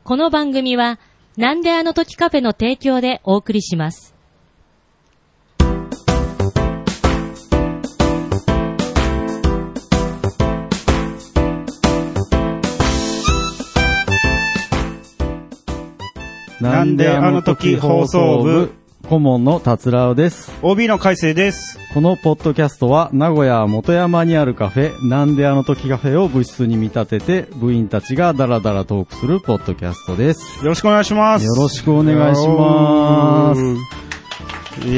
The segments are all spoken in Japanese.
この番組は、なんであの時カフェの提供でお送りします。 なんであの時放送部顧問の達郎です。 OB の海星です。 このポッドキャストは名古屋元山にあるカフェなんであの時カフェを部室に見立てて部員たちがダラダラトークするポッドキャストです。 よろしくお願いします。 よろしくお願いします。 イ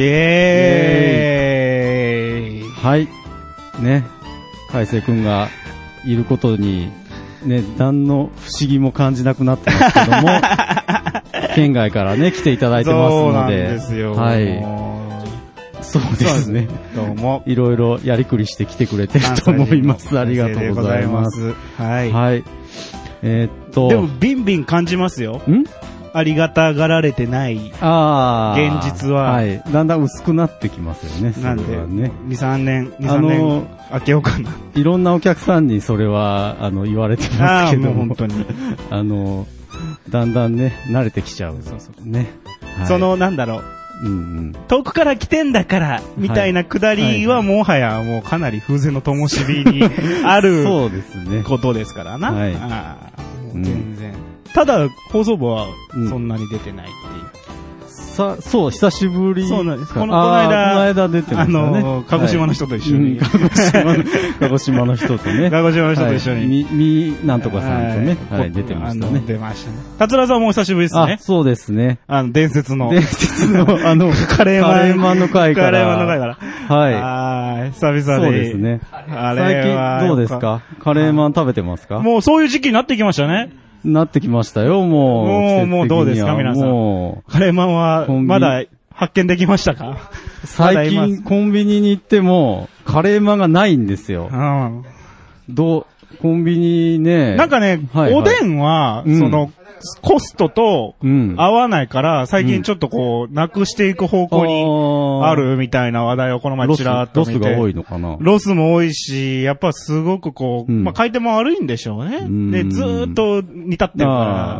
エーイ。 はいね、海星くんがいることにね、何の不思議も感じなくなってますけども県外からね来ていただいてますので、そうなんですよ。はい。そうですね。 どうも。 いろいろやりくりして来てくれてると思います。ありがとうございます。 はい。 はい。でもビンビン感じますよ。ありがたがられてない現実は、 はい、だんだん薄くなってきますよね。 なんでね、2、3年開けようかな。 いろんなお客さんにそれは言われてますけども、 本当にだんだんね慣れてきちゃう。そうね。 はい、なんだろう。遠くから来てんだからみたいなくだりはもはやもうかなり風前の灯火にあるそうですねことですからな。はい、全然。ただ放送部はそんなに出てないっていう。 そう久しぶり。 そうなんです。この間出てましたね。 鹿児島の人と一緒に。 鹿児島の人とね。 鹿児島の人と一緒に。 なんとかさんとね、はい出てましたね。 出ましたね。達郎さんもお久しぶりですね。 そうですね。 伝説のカレーマンの回から。はい。 久々に。 そうですね。最近どうですか？カレーマン食べてますか？ もうそういう時期になってきましたね。 なってきましたよ、もうどうですか、皆さん。カレーマンは、まだ発見できましたか？ 最近、コンビニに行っても、カレーマンがないんですよ。コンビニね。 なんかね、おでんは、コストと合わないから、最近ちょっとなくしていく方向にあるみたいな話題をこの前ちらっと見て。 ロスが多いのかな？ ロスも多いし、やっぱすごく回転も悪いんでしょうね。で、ずーっと煮立ってるから、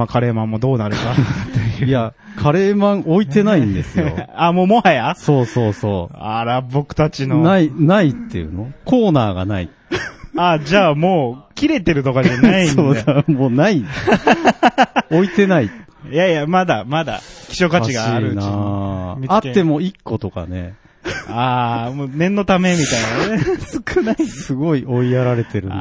カレーマンもどうなるかっていう。 いや、カレーマン置いてないんですよ。 もはや？ そう。 あら、僕たちの。 ないっていうの？コーナーがない。 じゃあもう、切れてるとかじゃないんだ。 そうだ、もうない。置いてない。 いや、まだ、希少価値があるうちに。 あっても1個とかね。 もう念のためみたいなね。少ない。 すごい追いやられてるんですけど。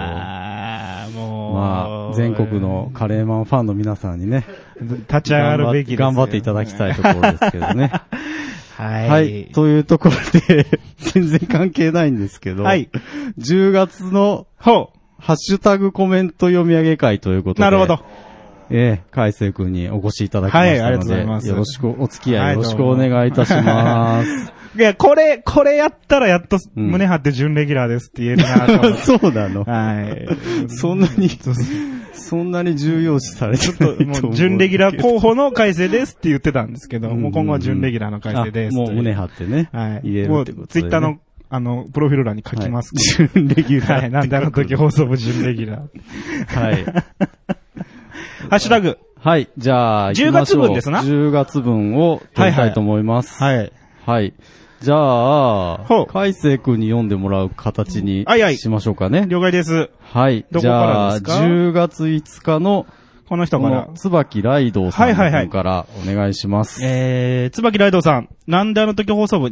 もう。 全国のカレーマンファンの皆さんにね。 立ち上がるべきです。 頑張っていただきたいところですけどね。 はい。 というところで、全然関係ないんですけど、10月の、ハッシュタグコメント読み上げ会ということで、 なるほど。 海星くんにお越しいただきましたので、 ありがとうございます。 よろしく、お付き合いよろしくお願いいたします。 いや、これやったらやっと胸張って準レギュラーですって言えるなと。 そうなの。 はい。 そんなに重要視されてないと思う。 もう準レギュラー候補の海星ですって言ってたんですけど、もう今後は準レギュラーの海星です。 もう胸張ってね。 はい。 言えるってことで、ね。 もうツイッターのプロフィール欄に書きます。 準レギュラー。 はい。なんで時放送部準レギュラー。はい。ハッシュタグ。 はい。じゃあ、 10月分ですな。 10月分を取りたいと思います。 はい。 はい。じゃあ、海星くんに読んでもらう形にしましょうかね。 了解です。 はい。 どこからですか？ じゃあ、10月5日の、 この人から。 椿ライドウさんの方からお願いします。 椿ライドウさん。なんであの時放送部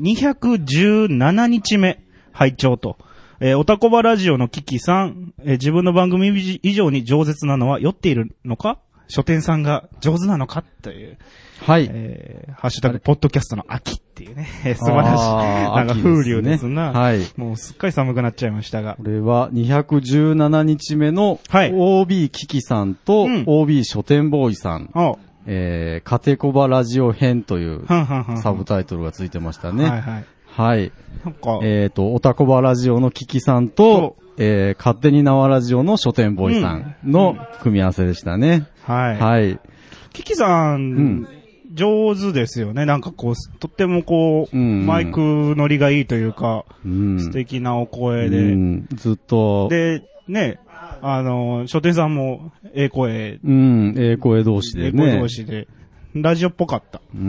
217日目、拝聴と。おたこばラジオのキキさん。自分の番組以上に饒舌なのは酔っているのか？書店さんが上手なのかという。 はい。 ハッシュタグ、ポッドキャストの秋っていうね。素晴らしい。なんか風流ですな。 はい。 もうすっかり寒くなっちゃいましたが。 これは217日目の OB キキさんと OB 書店ボーイさん。カテコバラジオ編というサブタイトルがついてましたね。はい。なんかおたこばラジオのキキさんと、勝手に縄ラジオの書店ボーイさんの組み合わせでしたね。はい。 キキさん、上手ですよね。なんかとってもマイク乗りがいいというか、素敵なお声で。 ずっと。 で、ね、 書店さんも、ええ声。 うん、ええ声同士でね。 ええ声同士で。ラジオっぽかった。 うん。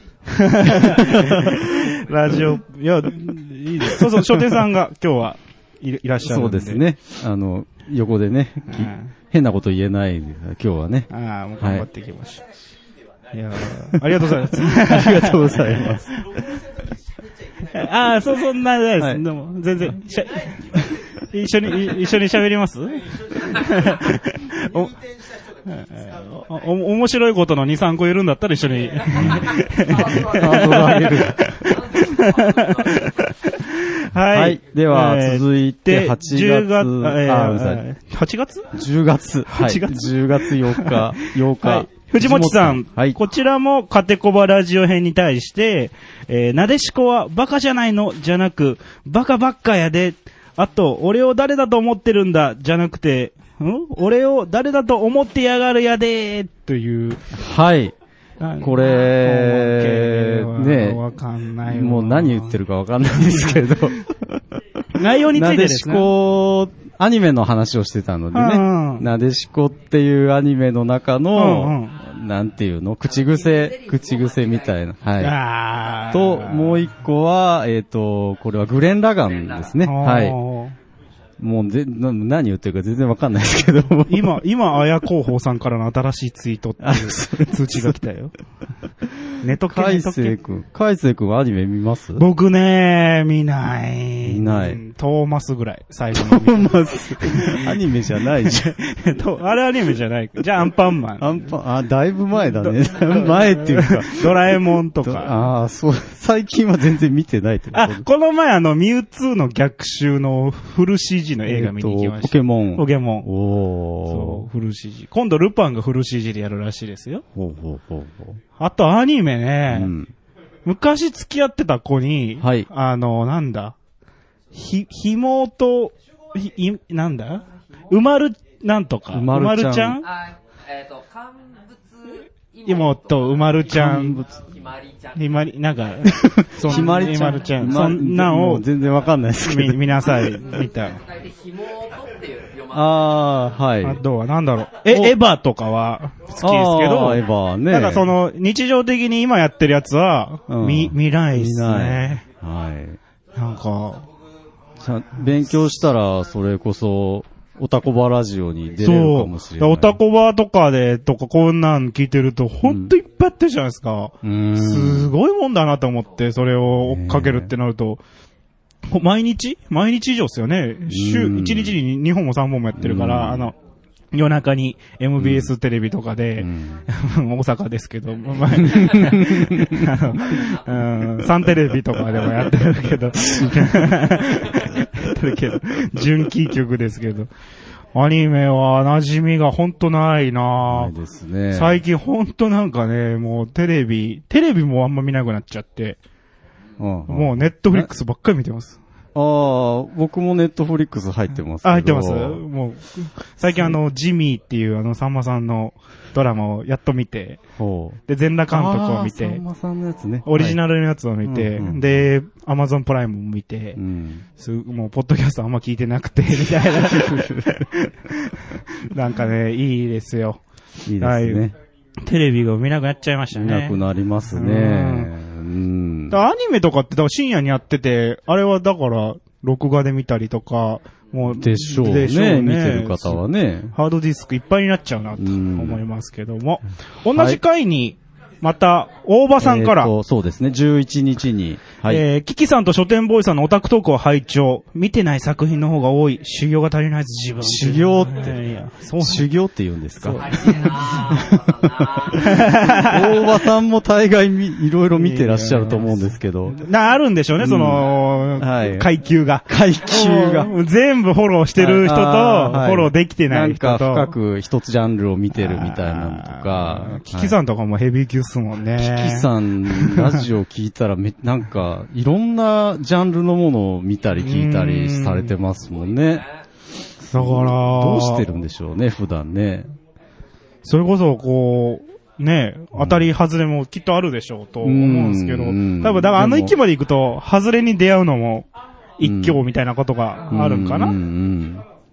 ラジオ、いや、いいです。そうそう、書店さんが今日はいらっしゃるんで。 そうですね。横でね、変なこと言えない、今日はね。 ああ、もう頑張っていきましょう。いやありがとうございます。 ありがとうございます。 ああ、そんなないです。はい、でも、全然、一緒に喋ります面白いことの2、3個いるんだったら一緒に。 はい。では、続いて、8月。 8月 ?10 月。はい。10月8日。 藤本さん。はい。こちらも、カテコバラジオ編に対して、なでしこはバカじゃないのじゃなく、バカばっかやで。あと、俺を誰だと思ってるんだじゃなくて、俺を誰だと思ってやがるやでーという。 はい。これ、ね、 わかんないわ。 もう何言ってるかわかんないですけど。 内容についてですね。 なでしこ、アニメの話をしてたのでね。なでしこっていうアニメの中の、なんていうの口癖みたいな。はい。と、もう一個は、これはグレン・ラガンですね。はい。もう何言ってるか全然わかんないですけど。 今、綾広報さんからの新しいツイートっていう通知が来たよ。ネトケ。 海星くんはアニメ見ます？ 僕ね、見ない。 見ない。 トーマスぐらい、最後の。 トーマス。アニメじゃないじゃん。あれアニメじゃない。じゃあアンパンマン。だいぶ前だね。前っていうか。 ドラえもんとか。 そう。最近は全然見てないってこと。 この前ミュウツーの逆襲のフル CG の映画見に行きました。 ポケモン。 そう、フル CG。今度ルパンがフル CG でやるらしいですよ。あとアニメね、昔付き合ってた子に、 はい、 なんだ、ひもと、なんだうまる、なんとか。うまるちゃん妹、うまるちゃん。ひまり、なんか、 ひまりちゃん。そんなんを、 全然わかんないですけど。 見なさい、見た。 はい。 あとはなんだろう。エヴァとかは好きですけど、 エヴァね。 なんか日常的に今やってるやつは、見ないっすね。 はい。 なんか、 勉強したら、それこそ、オタコバラジオに出れるかもしれない。 オタコバとかこんなん聞いてると、ほんといっぱいやってるじゃないですか。すごいもんだなと思って、それを追っかけるってなると、毎日以上ですよね。1日に2本も3本もやってるから、夜中に MBS テレビとかで、大阪ですけど、サンテレビとかでもやってるけど、純キー局ですけど、アニメは馴染みがほんとないなぁ。 ないですね。 最近ほんとなんかね、もうテレビもあんま見なくなっちゃって、もうネットフリックスばっかり見てます。 僕もネットフリックス入ってますけど。 入ってます。もう、最近ジミーっていうさんまさんのドラマをやっと見て、で、全裸監督を見て、 さんまさんのやつね。 オリジナルのやつを見て、で、アマゾンプライムも見て、もう、ポッドキャストあんま聞いてなくて、みたいな。なんかね、いいですよ。 いいですね。 テレビが見なくなっちゃいましたね。 見なくなりますね。 アニメとかって深夜にやってて、あれはだから、録画で見たりとか、もう、 でしょうね。見てる方はね。 ハードディスクいっぱいになっちゃうなと思いますけども。同じ回に、また、大場さんから。 そうですね、11日に。 はい。キキさんと書店ボーイさんのオタクトークを拝聴。見てない作品の方が多い。修行が足りない自分。 修行って。修行って言うんですか？大場さんも大概いろいろ見てらっしゃると思うんですけど。 あるんでしょうね、階級が。全部フォローしてる人と、フォローできてない人と。 なんか深く一つジャンルを見てるみたいなのとか。 キキさんとかもヘビー級すもんね。 キキさん、ラジオ聞いたらなんか、いろんなジャンルのものを見たり聞いたりされてますもんね。 だから、 どうしてるんでしょうね、普段ね。 それこそ、当たり外れもきっとあるでしょうと思うんですけど、多分、だから域まで行くと、外れに出会うのも一興みたいなことがあるんかな。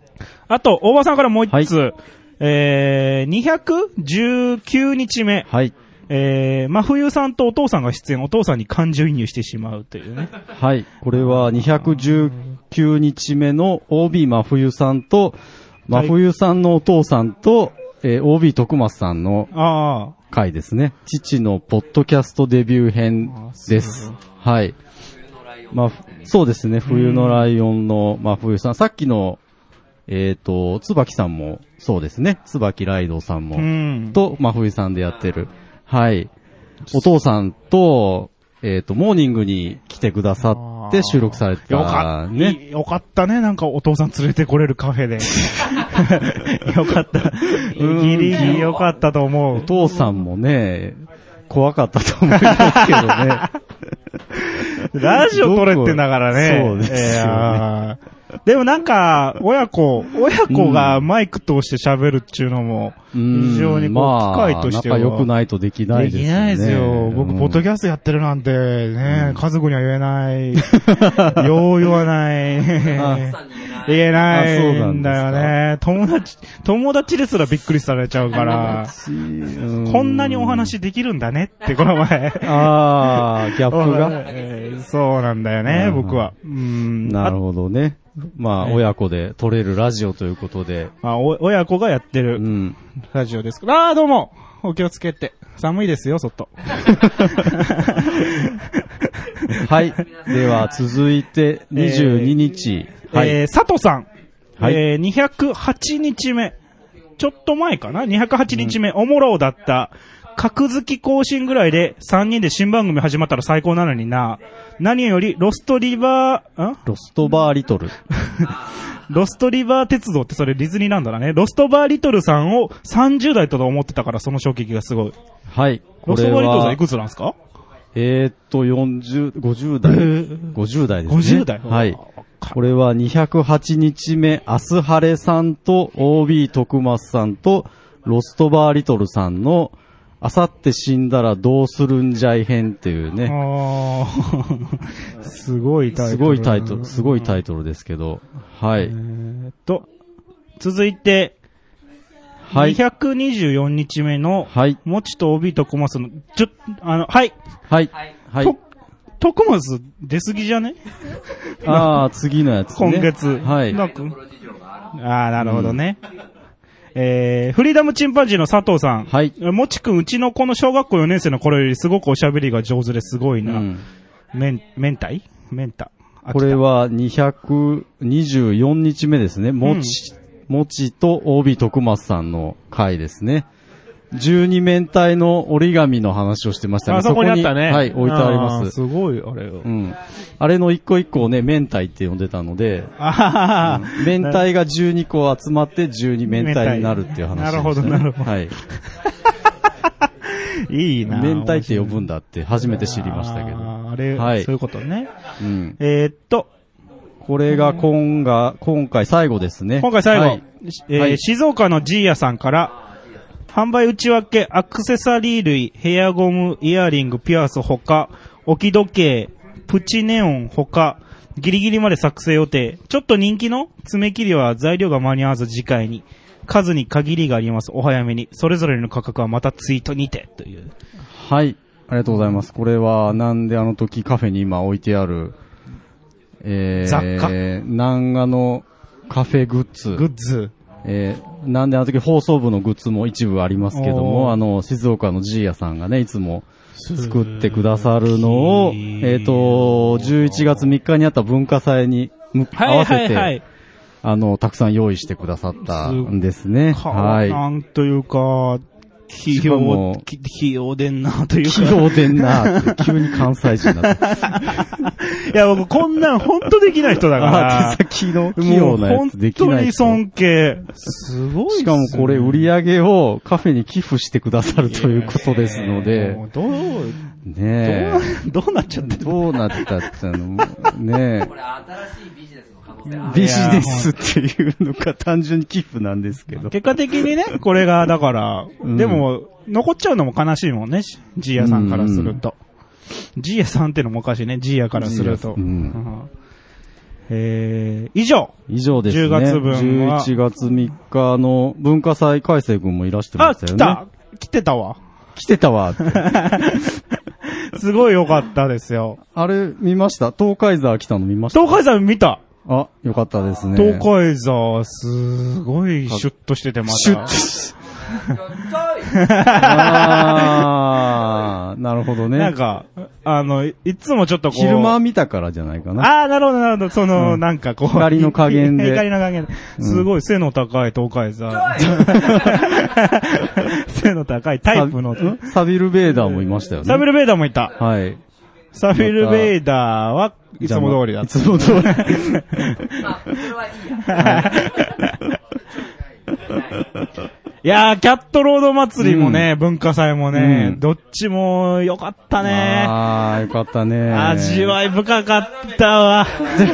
あと、大場さんからもう一つ。219日目。 はい。 真冬さんとお父さんが出演、お父さんに感情移入してしまうというね。 はい。これは219日目の OB 真冬さんと、真冬さんのお父さんと、OB 徳松さんの回ですね。父のポッドキャストデビュー編です。はい。そうですね。冬のライオンの真冬さん。さっきの、椿さんもそうですね。椿ライドさんも、と、真冬さんでやってる。はい。お父さんと、モーニングに来てくださって収録されたね。 よかったね。なんかお父さん連れてこれるカフェで。よかった。ギリギリよかったと思う。 お父さんもね、怖かったと思いますけどね。 ラジオ撮れてんだからね。 そうですよね。 でもなんか、親子がマイク通して喋るっていうのも、非常に機会としては。 仲良くないとできないですよね。 できないですよ。僕、ポッドキャストやってるなんて、ね、家族には言えない。よう言わない。言えないんだよね。友達ですらびっくりされちゃうから、こんなにお話できるんだねって、この前。 ギャップが。 そうなんだよね、僕は。 なるほどね。親子で撮れるラジオということで。 親子がやってるラジオですから。どうもお気をつけて。寒いですよ、外。 はい。では、続いて、22日。 佐藤さん。208日目。ちょっと前かな ?208 日目、おもろだった。格付き更新ぐらいで3人で新番組始まったら最高なのにな。何よりロストバーリトル。ロストリバー鉄道ってそれディズニーなんだね。ロストバーリトルさんを30代と思ってたからその衝撃がすごい。 はい。 ロストバーリトルさんいくつなんですか 50代。50代ですね。 50代はい。これは208日目、アスハレさんと OB 徳松さんとロストバーリトルさんのあさって死んだらどうするんじゃい編っていうね。 すごいタイトル。 すごいタイトルですけど。はい。 続いて、はい、224日目の、はい。もちと OB とコマスの、はい。はい。はい。トコマス出過ぎじゃね次のやつね。 今月。はい。なるほどね。フリーダムチンパンジーの佐藤さん。はい。もちくん、うちの子の小学校4年生の頃よりすごくおしゃべりが上手ですごいな。メンタ。 これは224日目ですね。もちと OB 徳松さんの回ですね。12面体の折り紙の話をしてましたね。 そこにあったね。 はい、置いてあります。 すごい、あれよ。 あれの一個一個をね、面体って呼んでたので、面体が12個集まって12面体になるっていう話でしたね。なるほど、なるほど。はい。 いいな。 面体って呼ぶんだって初めて知りましたけど。 あれ、はい、そういうことね。 これが今回最後ですね。 今回最後。静岡のジーヤさんから、販売内訳、アクセサリー類、ヘアゴム、イヤリング、ピアスほか、置き時計、プチネオンほか、ギリギリまで作成予定。ちょっと人気の爪切りは材料が間に合わず次回に。数に限りがあります。お早めに。それぞれの価格はまたツイートにて。という。 はい。ありがとうございます。これは、なんであの時カフェに今置いてある、 雑貨。 南画のカフェグッズ。なんであの時放送部のグッズも一部ありますけども、静岡のジーヤさんがね、いつも作ってくださるのを、11月3日にあった文化祭に合わせて、たくさん用意してくださったんですね。はい。 なんというか、器用でんなというか。 器用でんなって、急に関西人になった。 いや、僕こんなん本当できない人だから。 手先の器用なやつできない人。 本当に尊敬。すごいっすね。 しかもこれ売り上げをカフェに寄付してくださるということですので。 どうなっちゃってるどうなったってのねこれ新しいビジネスの可能性ビジネスっていうのか単純に寄付なんですけど。 結果的にね、これがだから、でも、残っちゃうのも悲しいもんね、ジーヤさんからすると。ジーヤさんってのもおかしいね、ジーヤからすると。 以上ですね。 10月分は。 11月3日の文化祭、海星君もいらしてましたよね。 来てたわって。すごい良かったですよ。 あれ、見ました？東海座来たの見ました？ 東海座見た。 あ、よかったですね。 東海座、すごいシュッとしててまた。 シュッとして。なるほどね。 なんか、いつもちょっとこう。 昼間見たからじゃないかな。 なるほど、なるほど。その、なんかこう。 光の加減で。 光の加減で。すごい背の高い東海座。背の高いタイプの。 サビルベーダーもいましたよね。 サビルベーダーもいた。 はい。 サビルベーダーはいつも通りだった。 いつも通り。それはいいや。 いやー、キャットロード祭りもね、文化祭もね、どっちも良かったね。 良かったね。 味わい深かったわ。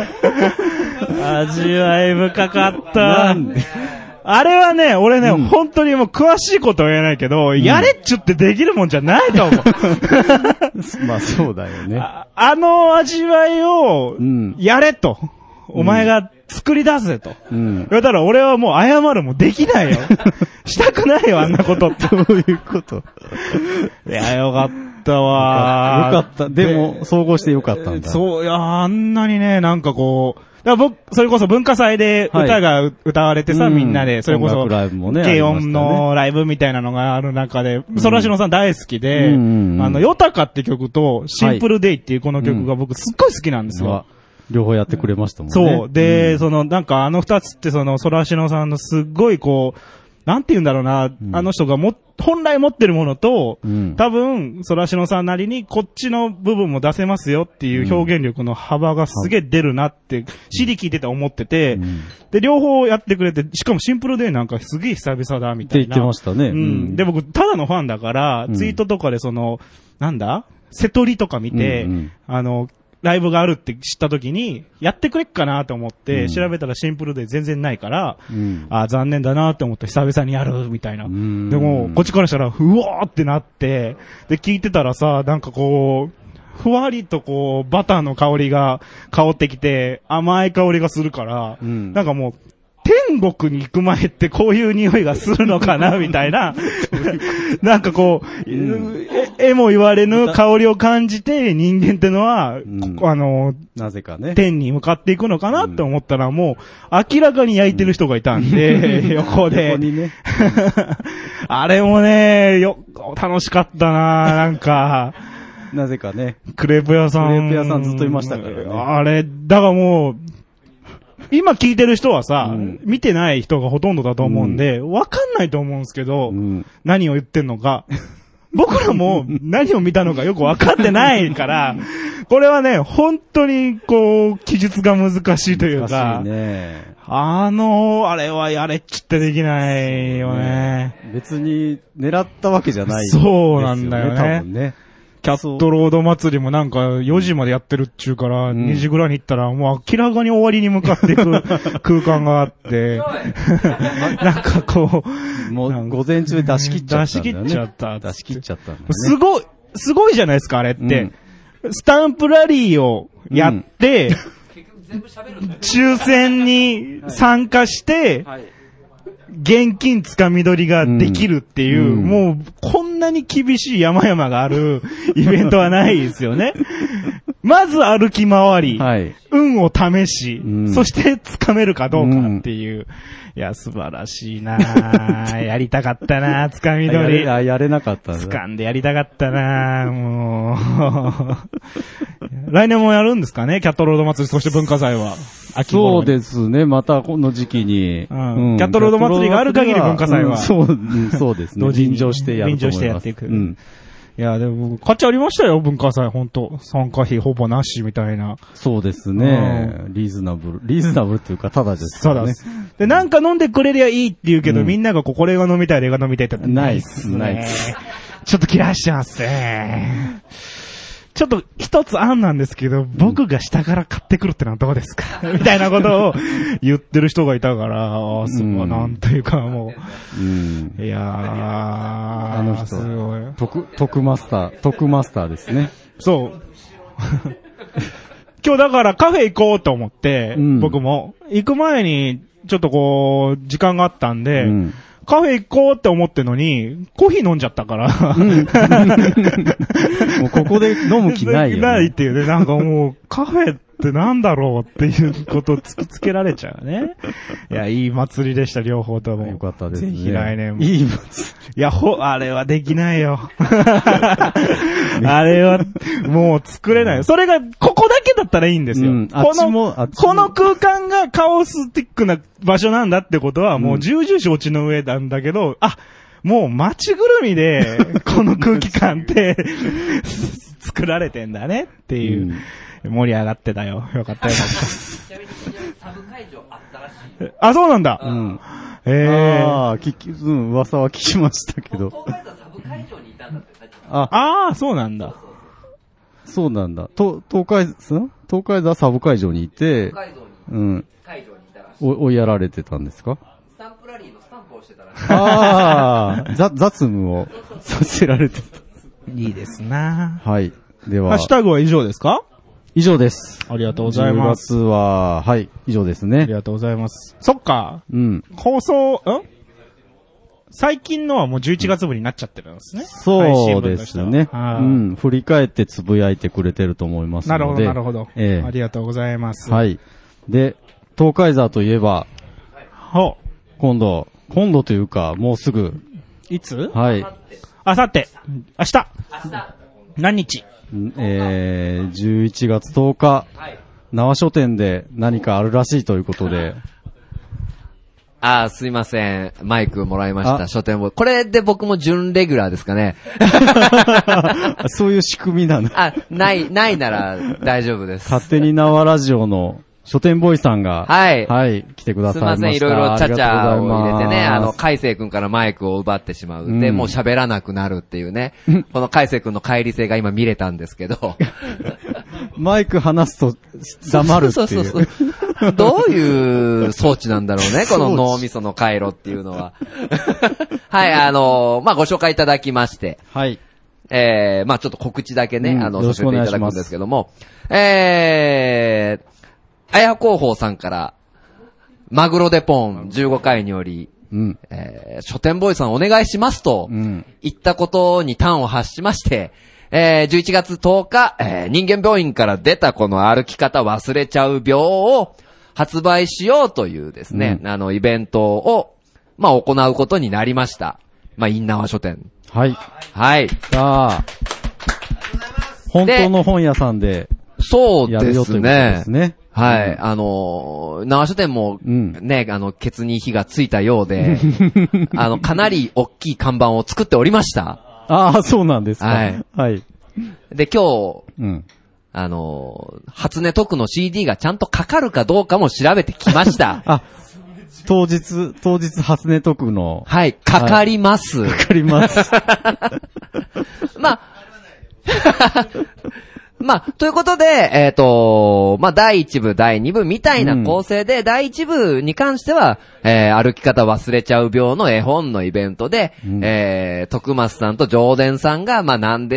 味わい深かった。 なんで？ あれはね、俺ね、本当にもう詳しいことは言えないけど、やれっちゅってできるもんじゃないと思う。 まあそうだよね。 あの味わいを、やれと。お前が作り出せと。言われたら俺はもう謝るもできないよ。したくないよ、あんなこと。 どういうこと？ いや、よかったわ。 よかった。でも、総合してよかったんだ。 そう、いや、あんなにね、なんかこう、それこそ文化祭で歌が歌われてさ、みんなで、それこそ、軽音のライブみたいなのがある中で、そらしのさん大好きで、ヨタカって曲と、シンプルデイっていうこの曲が僕すっごい好きなんですよ。 両方やってくれましたもんね。 そう。で、なんかあの二つって、そらしのさんのすっごいこう、なんて言うんだろうな、あの人が本来持ってるものと、多分、そらしのさんなりにこっちの部分も出せますよっていう表現力の幅がすげえ出るなって、CD 聞いてて思ってて、で、両方やってくれて、しかもシンプルデイなんかすげえ久々だみたいな。 って言ってましたね。 で、僕、ただのファンだから、ツイートとかでなんだ瀬取りとか見て、ライブがあるって知った時に、やってくれっかなと思って、調べたらシンプルで全然ないから、残念だなと思って久々にやるみたいな。でも、こっちからしたら、うわーってなって、で、聞いてたらさ、なんかこう、ふわりとこう、バターの香りが香ってきて、甘い香りがするから、なんかもう、天国に行く前ってこういう匂いがするのかなみたいな。なんかこう、えも言われぬ香りを感じて人間ってのは、 なぜかね。 天に向かっていくのかなって思ったらもう、明らかに焼いてる人がいたんで、横で。 横にね。 あれもね、楽しかったななんか。 なぜかね。 クレープ屋さんずっといましたからね。 あれ、だからもう、今聞いてる人はさ、見てない人がほとんどだと思うんで、わかんないと思うんですけど、何を言ってんのか。僕らも何を見たのかよくわかってないから、これはね、本当にこう、記述が難しいというか、あれはやれっちってできないよね。 別に狙ったわけじゃないですよね。 そうなんだよね。 多分ね。 キャットロード祭りもなんか4時までやってるっちゅうから、2時ぐらいに行ったらもう明らかに終わりに向かっていく空間があって、なんかこう、もう午前中で出し切っちゃったんだよね。 出し切っちゃった。 出し切っちゃったんだね。 すごいじゃないですか、あれって。スタンプラリーをやって、抽選に参加して、現金つかみ取りができるっていう、もう、こんなに厳しい山々があるイベントはないですよね。まず歩き回り、運を試し、そしてつかめるかどうかっていう。いや、素晴らしいなやりたかったなつかみ取り。 やれなかったつかんでやりたかったなもう。来年もやるんですかねキャットロード祭り、そして文化祭は。 そうですね、またこの時期に。 キャットロード祭りがある限り文化祭は。 そうですね。臨場してやると思います。臨場してやっていく。いや、でも、価値ありましたよ、文化祭、ほんと。参加費ほぼなしみたいな。 そうですね。リーズナブルっていうか、ただですからね。 で、なんか飲んでくれりゃいいって言うけど、みんながこれが飲みたい、あれが飲みたいってないっすね。 ちょっと切らしちゃいますね。ちょっと一つ案なんですけど、僕が下から買ってくるってのはどうですかみたいなことを言ってる人がいたから、すごい、なんというかもう。いやー、 あの人、すごい。徳マスターですね。 そう。 今日だからカフェ行こうと思って、僕も、行く前に、ちょっとこう、時間があったんで、カフェ行こうって思ってのに、コーヒー飲んじゃったから。 もうここで飲む気ないよ、ね。 ないっていうね、なんかもう、カフェってなんだろうっていうことを突きつけられちゃうね。いや、いい祭りでした、両方とも。 よかったですね。 ぜひ来年も。 いい祭り。 いや、あれはできないよ。あれは、もう作れないよ。それが、ここだけだったらいいんですよ。この空間がカオスティックな場所なんだってことは、もう重々承知の上なんだけど、もう街ぐるみで、この空気感って、作られてんだねっていう。盛り上がってたよ。よかったよ。 ちなみにサブ会場あったらしい。 そうなんだ。 噂は聞きましたけど。 東海座サブ会場にいたんだって。 そうなんだ。 そうなんだ。東海座サブ会場にいて、会場にいたらしい。追いやられてたんですか？ スタンプラリーのスタンプをしてたらしい。 雑務をさせられてた。 いいですな。 はい。では。 ハッシュタグは以上ですか？ 以上です。 ありがとうございます。 10月は、はい、以上ですね。 ありがとうございます。そっか。放送、最近のはもう11月分になっちゃってるんですね。 そうですね。振り返ってつぶやいてくれてると思いますので。 なるほど。ありがとうございます。 はい。で、東海座といえば、今度というか、もうすぐ。 いつ？ はい。 あさって。明日。何日 ？11月10日、縄書店で何かあるらしいということで。 すいません。マイクもらいました。書店も。これで僕も準レギュラーですかね。 そういう仕組みなの？ ないなら大丈夫です。 勝手に縄ラジオの書店ボーイさんが、はい、来てくださいました。 すいません、いろいろチャチャを入れてね、海星くんからマイクを奪ってしまう。で、もう喋らなくなるっていうね。この海星くんの乖離性が今見れたんですけど。 マイク離すと黙るっていう。そう。 どういう装置なんだろうね、この脳みその回路っていうのは。はい、ご紹介いただきまして。 はい。 ちょっと告知だけね、させていただくんですけども。あや広報さんから、マグロデポン15回により、書店ボーイさんお願いしますと、言ったことに端を発しまして、11月10日、人間病院から出たこの歩き方忘れちゃう病を発売しようというですね、イベントを、行うことになりました。インナワ書店。 はい。 はい。 さあ、本当の本屋さんで、 そうですね。はい。縄書店も、ね、ケツに火がついたようで、かなり大きい看板を作っておりました。 そうなんですか。はい。はい。 で、今日、初音特の CD がちゃんとかかるかどうかも調べてきました。 当日初音特の。 はい、かかります。 かかります。 ということで、第1部、第2部みたいな構成で、第1部に関しては、歩き方忘れちゃう病の絵本のイベントで、徳松さんと上田さんが、歩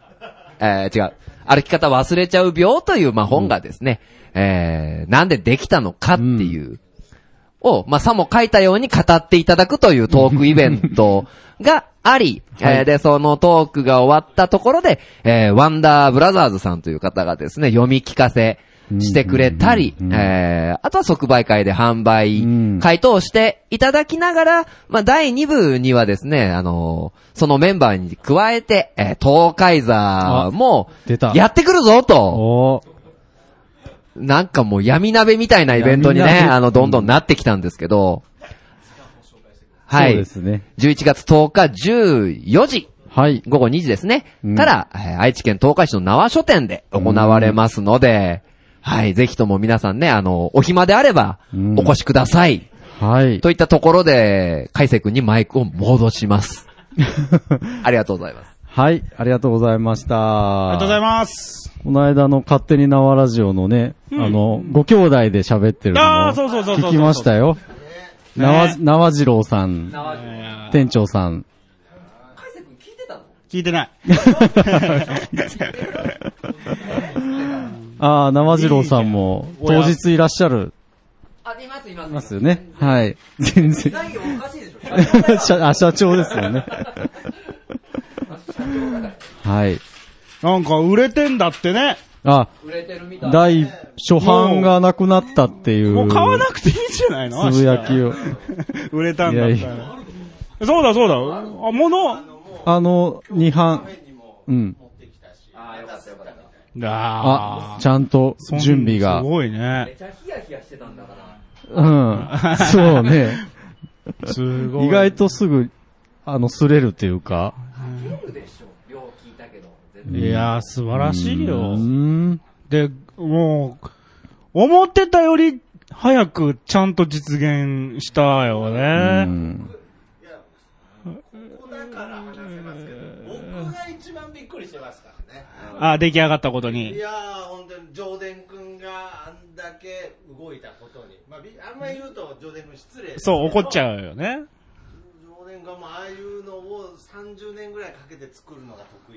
き方忘れちゃう病という、本がですね、なんでできたのかっていう、を、さも書いたように語っていただくというトークイベントがあり、で、そのトークが終わったところで、ワンダーブラザーズさんという方がですね、読み聞かせしてくれたり、あとは即売会で販売、回答していただきながら、第2部にはですね、そのメンバーに加えて、東海座も、やってくるぞと。なんかもう闇鍋みたいなイベントにね、どんどんなってきたんですけど、はい。そうですね。11月10日14時。はい。午後2時ですね。から、愛知県東海市の縄書店で行われますので、はい。ぜひとも皆さんね、お暇であれば、お越しください。はい。といったところで、海星くんにマイクを戻します。ありがとうございます。 はい。ありがとうございました。 ありがとうございます。 この間の勝手に縄ラジオのね、ご兄弟で喋ってるのを聞きましたよ。縄次郎さん、店長さん。 海星くん聞いてたの？ 聞いてない。 ああ、生次郎さんも当日いらっしゃる。 あ、いますいますよね。はい。全然。 内容おかしいでしょ。 社長ですよね。はい。 なんか売れてんだってね。 あ、第初版がなくなったっていう。 もう買わなくていいんじゃないの？ つぶやきを。 売れたんだったら。そうだそうだ。 2版。うん。あ、ちゃんと準備が。 すごいね。 めちゃヒヤヒヤしてたんだから。 うん。そうね。 すごい。 意外とすぐ、擦れるっていうか。 いやー、素晴らしいよ。で、もう、思ってたより早くちゃんと実現したよね。いや、ここだから話せますけど、僕が一番びっくりしてますからね。あ、出来上がったことに。 いやー、本当に、ジョーデン君があんだけ動いたことに。まあ、あんまり言うと、ジョーデン君失礼ですけど。 そう、怒っちゃうよね。 ジョーデン君もああいうのを30年ぐらいかけて作るのが得意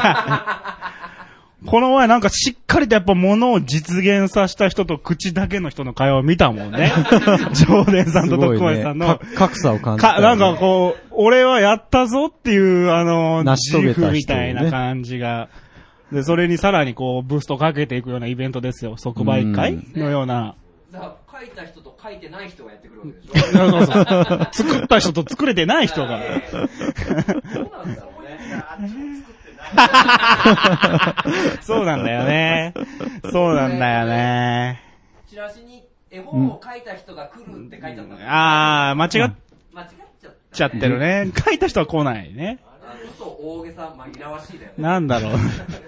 この前なんかしっかりとやっぱ物を実現させた人と口だけの人の会話を見たもんね。ジョーデンさんと徳松さんの。 格差を感じた、ね。 なんかこう、俺はやったぞっていう、 成し遂げた人、ね、 みたいな感じが。で、それにさらにこう、ブーストかけていくようなイベントですよ。即売会のような。 書いた人と書いてない人がやってくるわけでしょ。 作った人と作れてない人が。 そうなんだろうね。 そうなんだよね。そうなんだよね。 チラシに絵本を書いた人が来るって書いちゃった。 あー、間違っちゃってるね。書いた人は来ないね。 嘘大げさ紛らわしいだよね。 なんだろう。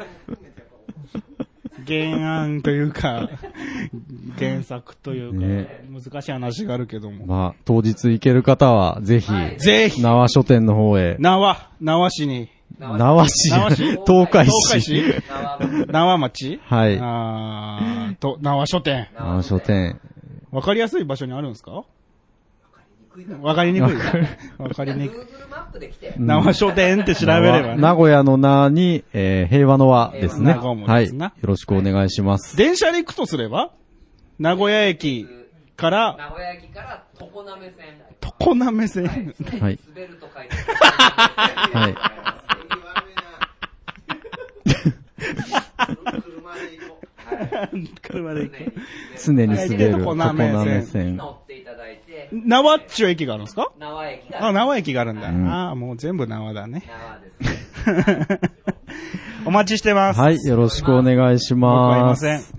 原案というか、原作というか、ね、難しい話があるけども。 まあ、当日行ける方は、ぜひ、 ぜひ、 縄書店の方へ。 縄市に。 縄市東海市縄町はい。 縄書店。 縄書店。 わかりやすい場所にあるんですか？わかりにくい。わかりにくい。縄書店って調べればね。 名古屋の名に、平和の和ですね。はい。よろしくお願いします。 電車で行くとすれば名古屋駅から、 常滑線。 常滑線。 はい。 滑ると書いてある。はい。 車で行く。 常に滑る常滑線。 乗っていただいて。 縄っちゅう駅があるんですか？ 縄駅が。あ、縄駅があるんだ。ああ、もう全部縄だね。 縄ですね。 お待ちしてます。 はい、よろしくお願いします。 わかりません。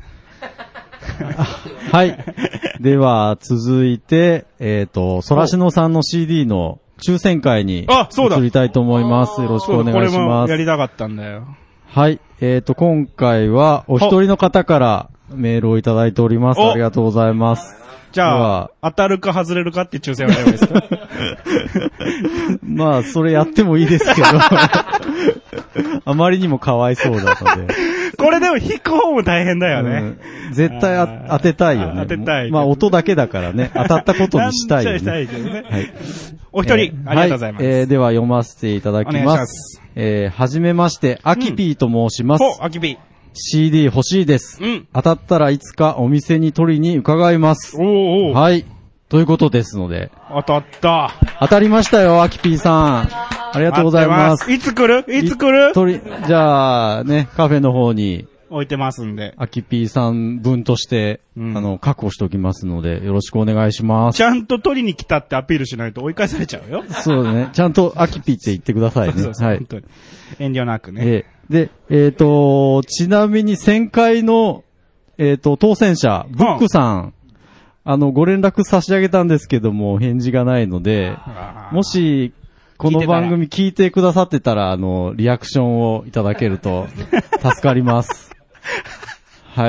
はい。では、続いて、ソラシノさんの CD の抽選会に移りたいと思います。よろしくお願いします。これもやりたかったんだよ。 はい。今回はお一人の方からメールをいただいております。ありがとうございます。 じゃあ、当たるか外れるかって抽選をやればいいですか？ まあ、それやってもいいですけど。あまりにもかわいそうなので。 これでも引く方も大変だよね。 絶対当てたいよね。 当てたい。 まあ、音だけだからね。当たったことにしたいよね。 したいけどね。 はい。 お一人、ありがとうございます。 では読ませていただきます。はじめまして、アキピーと申します。 アキピー。 CD 欲しいです。当たったらいつかお店に取りに伺います。はい。ということですので。 当たった。 当たりましたよ、アキピーさん。ありがとうございます。 いつ来るじゃあ、ね、カフェの方に。 置いてますんで。 アキピーさん分として、確保しておきますので、よろしくお願いします。 ちゃんと取りに来たってアピールしないと追い返されちゃうよ。 そうね。ちゃんとアキピーって言ってくださいね。 そうはい。本当に。遠慮なくね。 で、ちなみに1000回の、当選者、ブックさん、ご連絡差し上げたんですけども、返事がないので、もし、この番組聞いてくださってたら、リアクションをいただけると、助かります。はい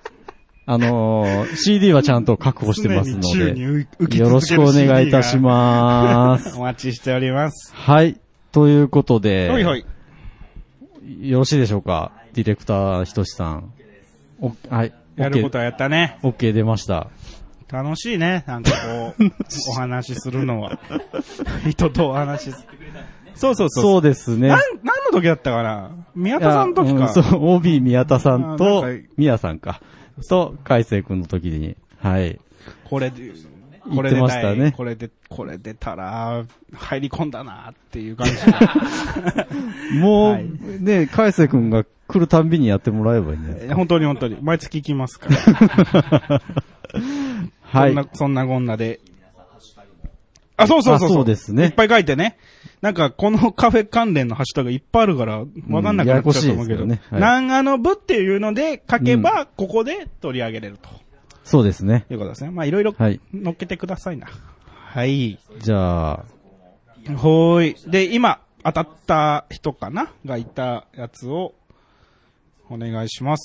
。CD はちゃんと確保してますので、よろしくお願いいたします。 お待ちしております。 はい。ということで、 はいはい。 よろしいでしょうか、ディレクターひとしさん。はい。 やることはやったね。 OK 出ました。 楽しいね。なんかこう、お話しするのは。人とお話しする。そう。 そうですね。 何のの時だったかな宮田さんの時か。 そう、OB 宮田さんと、宮さんか。と、海星くんの時に、はい。 これで、 言ってましたね。 これ出たら、入り込んだなっていう感じ。 もう、ね、海星くんが来るたんびにやってもらえばいいんですか。 本当に。毎月行きますから。はい。そんなこんなで。あ、そう。 そうですね。 いっぱい書いてね。なんか、このカフェ関連のハッシュタグいっぱいあるから、わかんなくなっちゃうと思うけど。ね。長野部っていうので書けば、ここで取り上げれると。 そうですね。 ということですね。まあ、いろいろ乗っけてくださいな。はい。 じゃあ。 で、今、当たった人かながいたやつを、お願いします。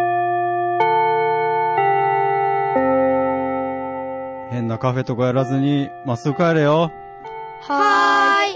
変なカフェとかやらずに、まっすぐ帰れよ。 はーい。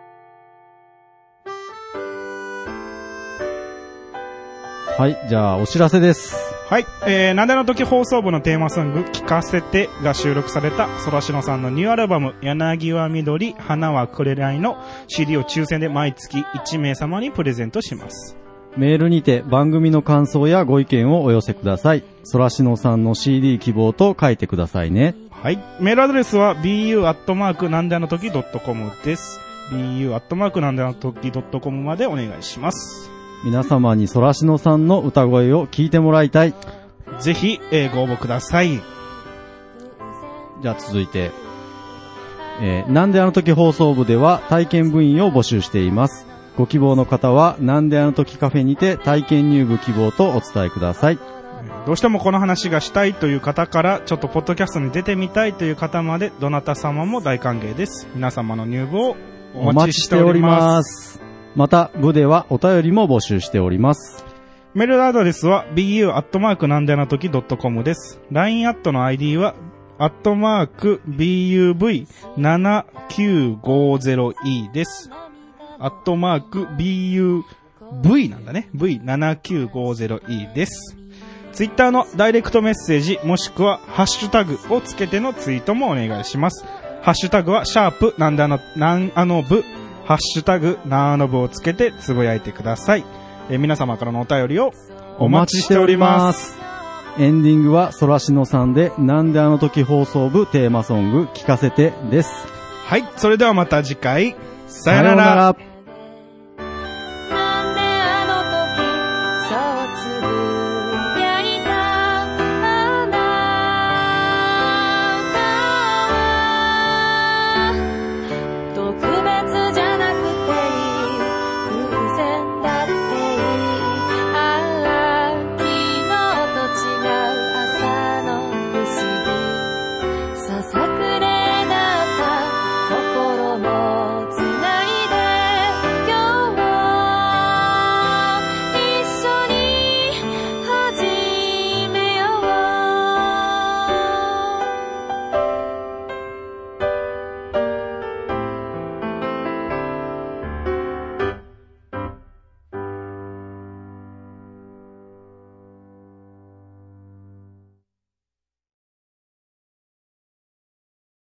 はい、じゃあ、お知らせです。 はい。なんであの時放送部のテーマソング、聞かせてが収録された、そらしのさんのニューアルバム、柳は緑、花はくれないの CD を抽選で毎月1名様にプレゼントします。 メールにて番組の感想やご意見をお寄せください。そらしのさんの CD 希望と書いてくださいね。 はい。メールアドレスは bu@ なんであの時 .com です。bu@ なんであの時 .com までお願いします。 皆様にそらしのさんの歌声を聞いてもらいたい。 ぜひ、ご応募ください。 じゃあ続いて、なんであの時放送部では体験部員を募集しています。ご希望の方はなんであの時カフェにて体験入部希望とお伝えください。 どうしてもこの話がしたいという方から、ちょっとポッドキャストに出てみたいという方まで、どなた様も大歓迎です。皆様の入部をお待ちしております。 また、部ではお便りも募集しております。 メールアドレスは bu@ なんであの時 .com です。LINE アットの ID は@buv7950e です。@buv なんだね。v7950e です。ツイッターのダイレクトメッセージもしくはハッシュタグをつけてのツイートもお願いします。ハッシュタグはシャープなんでなんあの部、ハッシュタグなんあの部をつけてつぶやいてください。皆様からのお便りをお待ちしております。 エンディングはそらしのさんでなんであの時放送部テーマソング聞かせてです。 はい、それではまた次回。さよなら。